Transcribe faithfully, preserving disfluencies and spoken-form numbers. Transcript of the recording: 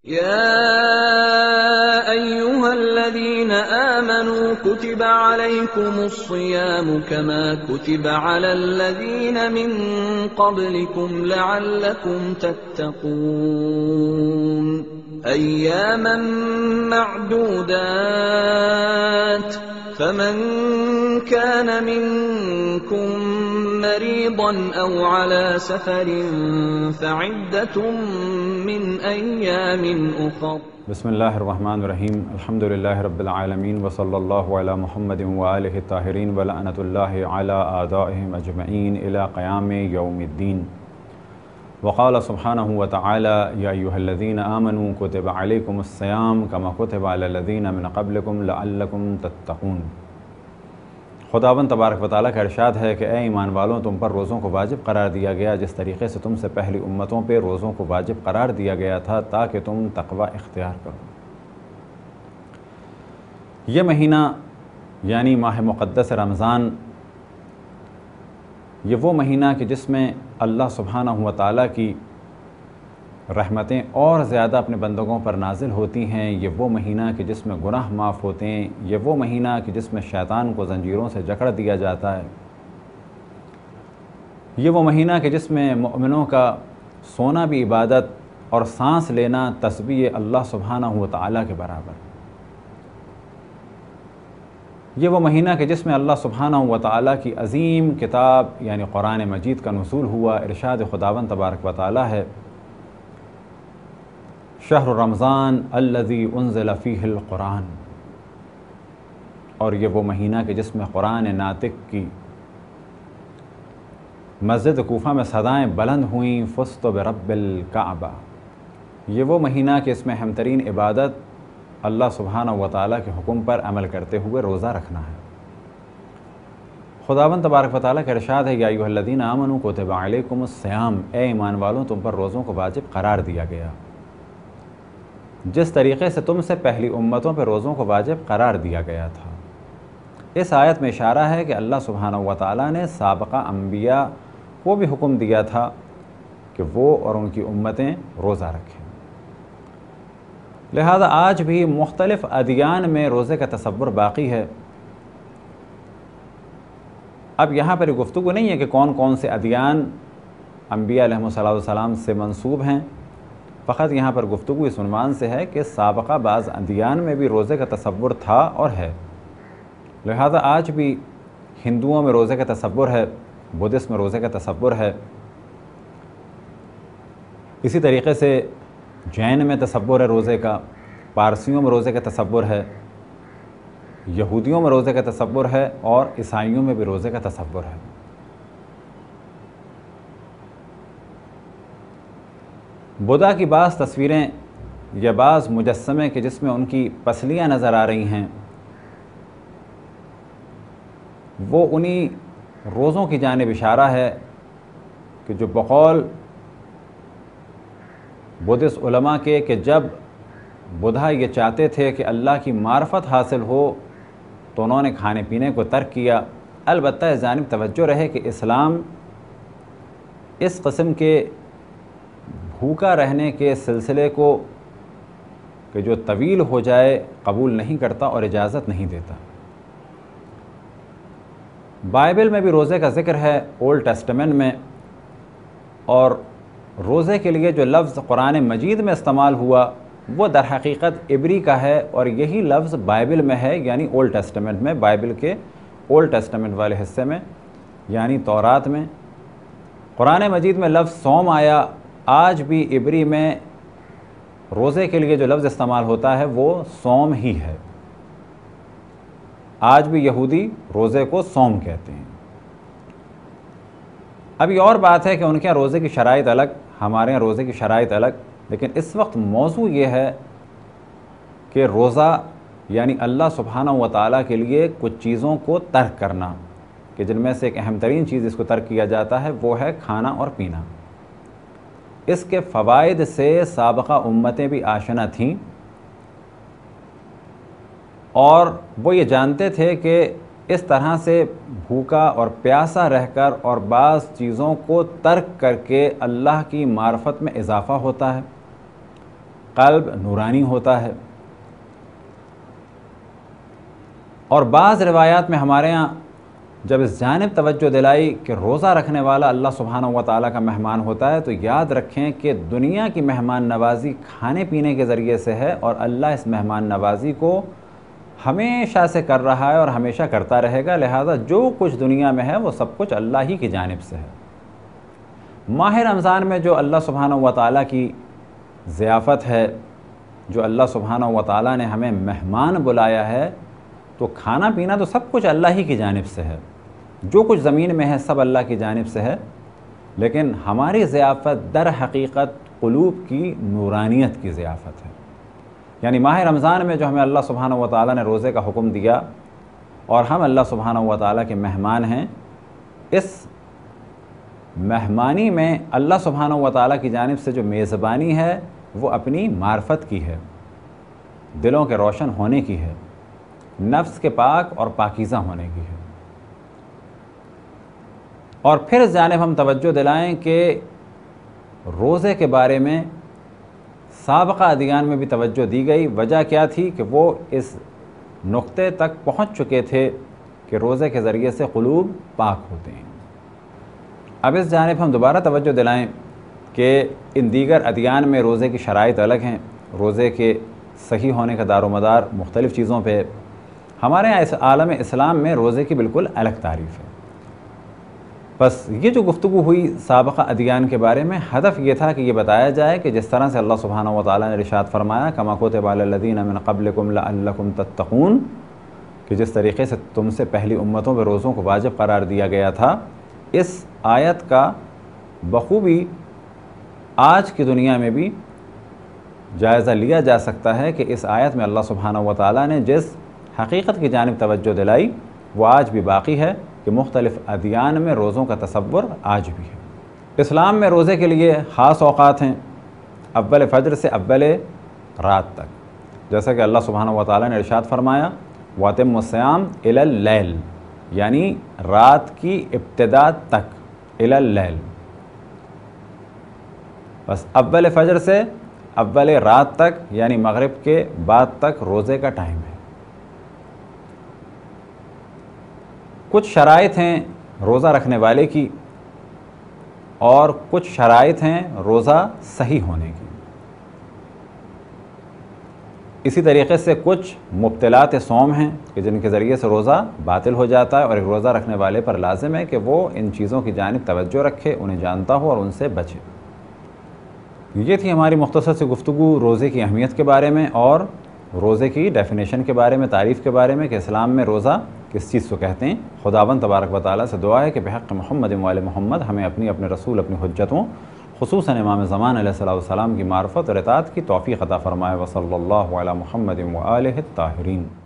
يا أيها الذين آمنوا كتب عليكم الصيام كما كتب على الذين من قبلكم لعلكم تتقون أياما معدودات فمن كان منكم مريضا أو على سفر فعدة من أيام أخر بسم اللہ الرحمن الرحیم الحمد للہ رب العالمین وصلی اللہ علی محمد وآلہ الطاہرین ولعنۃ اللہ علی اعدائہم اجمعین الی قیام یوم الدین وقال سبحانہ وتعالی یا ایہا الذین آمنوا کتب علیکم الصیام کما کتب علی الذین من قبلکم لعلکم تتقون۔ خداوند تبارک و تعالیٰ کا ارشاد ہے کہ اے ایمان والوں، تم پر روزوں کو واجب قرار دیا گیا جس طریقے سے تم سے پہلی امتوں پہ روزوں کو واجب قرار دیا گیا تھا تاکہ تم تقوی اختیار کرو۔ یہ مہینہ یعنی ماہ مقدس رمضان، یہ وہ مہینہ کہ جس میں اللہ سبحانہ و تعالیٰ کی رحمتیں اور زیادہ اپنے بندگوں پر نازل ہوتی ہیں، یہ وہ مہینہ کہ جس میں گناہ معاف ہوتے ہیں، یہ وہ مہینہ کہ جس میں شیطان کو زنجیروں سے جکڑ دیا جاتا ہے، یہ وہ مہینہ کہ جس میں مؤمنوں کا سونا بھی عبادت اور سانس لینا تسبیح اللہ سبحانہ و تعالیٰ کے برابر، یہ وہ مہینہ کہ جس میں اللہ سبحانہ و تعالیٰ کی عظیم کتاب یعنی قرآن مجید کا نزول ہوا۔ ارشاد خداوند تبارک و تعالیٰ ہے شہر رمضان الذی انزل فیہ القرآن، اور یہ وہ مہینہ کہ جس میں قرآن ناطق کی مسجد کوفہ میں صدائیں بلند ہوئیں فزت برب الکعبہ، یہ وہ مہینہ کہ اس میں اہم ترین عبادت اللہ سبحانہ و تعالیٰ کے حکم پر عمل کرتے ہوئے روزہ رکھنا ہے۔ خداوند تبارک و تعالیٰ کا ارشاد ہے یا ایھا الذین آمنوا کتب علیکم الصیام، اے ایمان والوں تم پر روزوں کو واجب قرار دیا گیا جس طریقے سے تم سے پہلی امتوں پہ روزوں کو واجب قرار دیا گیا تھا۔ اس آیت میں اشارہ ہے کہ اللہ سبحانہ و تعالیٰ نے سابقہ انبیاء کو بھی حکم دیا تھا کہ وہ اور ان کی امتیں روزہ رکھیں، لہذا آج بھی مختلف ادیان میں روزے کا تصور باقی ہے۔ اب یہاں پر گفتگو نہیں ہے کہ کون کون سے ادیان انبیاء علیہ السلام سے منسوب ہیں، فقط یہاں پر گفتگو اس عنوان سے ہے کہ سابقہ بعض ادیان میں بھی روزے کا تصور تھا اور ہے، لہذا آج بھی ہندوؤں میں روزے کا تصور ہے، بدھسٹ میں روزے کا تصور ہے، اسی طریقے سے جین میں تصور ہے روزے کا، پارسیوں میں روزے کا تصور ہے، یہودیوں میں روزے کا تصور ہے اور عیسائیوں میں بھی روزے کا تصور ہے۔ بدھا کی بعض تصویریں یا بعض مجسمے کہ جس میں ان کی پسلیاں نظر آ رہی ہیں، وہ انہی روزوں کی جانب اشارہ ہے کہ جو بقول بدھسٹ علماء کے کہ جب بدھا یہ چاہتے تھے کہ اللہ کی معرفت حاصل ہو تو انہوں نے کھانے پینے کو ترک کیا۔ البتہ اس جانب توجہ رہے کہ اسلام اس قسم کے بھوکا رہنے کے سلسلے کو کہ جو طویل ہو جائے قبول نہیں کرتا اور اجازت نہیں دیتا۔ بائبل میں بھی روزے کا ذکر ہے، اولڈ ٹیسٹمنٹ میں، اور روزے کے لیے جو لفظ قرآن مجید میں استعمال ہوا وہ در حقیقت عبری کا ہے، اور یہی لفظ بائبل میں ہے یعنی اولڈ ٹیسٹمنٹ میں، بائبل کے اولڈ ٹیسٹمنٹ والے حصے میں یعنی تورات میں۔ قرآن مجید میں لفظ صوم آیا، آج بھی عبری میں روزے کے لیے جو لفظ استعمال ہوتا ہے وہ صوم ہی ہے، آج بھی یہودی روزے کو صوم کہتے ہیں۔ اب یہ اور بات ہے کہ ان کے یہاں روزے کی شرائط الگ، ہمارے یہاں روزے کی شرائط الگ، لیکن اس وقت موضوع یہ ہے کہ روزہ یعنی اللہ سبحانہ و تعالیٰ کے لیے کچھ چیزوں کو ترک کرنا، کہ جن میں سے ایک اہم ترین چیز اس کو ترک کیا جاتا ہے وہ ہے کھانا اور پینا۔ اس کے فوائد سے سابقہ امتیں بھی آشنا تھیں، اور وہ یہ جانتے تھے کہ اس طرح سے بھوکا اور پیاسا رہ کر اور بعض چیزوں کو ترک کر کے اللہ کی معرفت میں اضافہ ہوتا ہے، قلب نورانی ہوتا ہے۔ اور بعض روایات میں ہمارے ہاں جب اس جانب توجہ دلائی کہ روزہ رکھنے والا اللہ سبحانہ و تعالیٰ کا مہمان ہوتا ہے، تو یاد رکھیں کہ دنیا کی مہمان نوازی کھانے پینے کے ذریعے سے ہے، اور اللہ اس مہمان نوازی کو ہمیشہ سے کر رہا ہے اور ہمیشہ کرتا رہے گا، لہذا جو کچھ دنیا میں ہے وہ سب کچھ اللہ ہی کی جانب سے ہے۔ ماہ رمضان میں جو اللہ سبحانہ و تعالیٰ کی ضیافت ہے، جو اللہ سبحانہ و تعالیٰ نے ہمیں مہمان بلایا ہے، تو کھانا پینا تو سب کچھ اللہ ہی کی جانب سے ہے، جو کچھ زمین میں ہے سب اللہ کی جانب سے ہے، لیکن ہماری ضیافت در حقیقت قلوب کی نورانیت کی ضیافت ہے۔ یعنی ماہ رمضان میں جو ہمیں اللہ سبحانہ و تعالیٰ نے روزے کا حکم دیا اور ہم اللہ سبحانہ و تعالیٰ کے مہمان ہیں، اس مہمانی میں اللہ سبحانہ و تعالیٰ کی جانب سے جو میزبانی ہے وہ اپنی معرفت کی ہے، دلوں کے روشن ہونے کی ہے، نفس کے پاک اور پاکیزہ ہونے کی ہے۔ اور پھر اس جانب ہم توجہ دلائیں کہ روزے کے بارے میں سابقہ ادیان میں بھی توجہ دی گئی۔ وجہ کیا تھی کہ وہ اس نقطے تک پہنچ چکے تھے کہ روزے کے ذریعے سے قلوب پاک ہوتے ہیں۔ اب اس جانب ہم دوبارہ توجہ دلائیں کہ ان دیگر ادیان میں روزے کی شرائط الگ ہیں، روزے کے صحیح ہونے کا دار و مدار مختلف چیزوں پہ۔ ہمارے یہاں اس عالم اسلام میں روزے کی بالکل الگ تعریف ہے۔ بس یہ جو گفتگو ہوئی سابقہ ادیان کے بارے میں، ہدف یہ تھا کہ یہ بتایا جائے کہ جس طرح سے اللہ سبحانہ و تعالیٰ نے ارشاد فرمایا کما کتب علی الذین من قبلکم لعلکم تتقون، کہ جس طریقے سے تم سے پہلی امتوں پہ روزوں کو واجب قرار دیا گیا تھا، اس آیت کا بخوبی آج کی دنیا میں بھی جائزہ لیا جا سکتا ہے کہ اس آیت میں اللہ سبحانہ و تعالیٰ نے جس حقیقت کی جانب توجہ دلائی وہ آج بھی باقی ہے کہ مختلف ادیان میں روزوں کا تصور آج بھی ہے۔ اسلام میں روزے کے لیے خاص اوقات ہیں، اول فجر سے اول رات تک، جیسا کہ اللہ سبحانہ و تعالیٰ نے ارشاد فرمایا وَأَتِمُّوا الصِّيَامَ إِلَى اللَّيْلِ، یعنی رات کی ابتدا تک، إِلَى اللَّيْلِ، بس اول فجر سے اول رات تک یعنی مغرب کے بعد تک روزے کا ٹائم ہے۔ کچھ شرائط ہیں روزہ رکھنے والے کی اور کچھ شرائط ہیں روزہ صحیح ہونے کی۔ اسی طریقے سے کچھ مبطلات صوم ہیں کہ جن کے ذریعے سے روزہ باطل ہو جاتا ہے، اور ایک روزہ رکھنے والے پر لازم ہے کہ وہ ان چیزوں کی جانب توجہ رکھے، انہیں جانتا ہو اور ان سے بچے۔ یہ تھی ہماری مختصر سی گفتگو روزے کی اہمیت کے بارے میں اور روزے کی ڈیفینیشن کے بارے میں، تعریف کے بارے میں کہ اسلام میں روزہ کس چیز کو کہتے ہیں۔ خداوند تبارک و تعالیٰ سے دعا ہے کہ بحق محمد و آل محمد ہمیں اپنی اپنے رسول اپنی حجتوں خصوصاً امام زمان علیہ الصلوۃ والسلام کی معرفت اور اطاعت کی توفیق عطا فرمائے۔ وصلی اللہ علی محمد و آلہ الطاہرین۔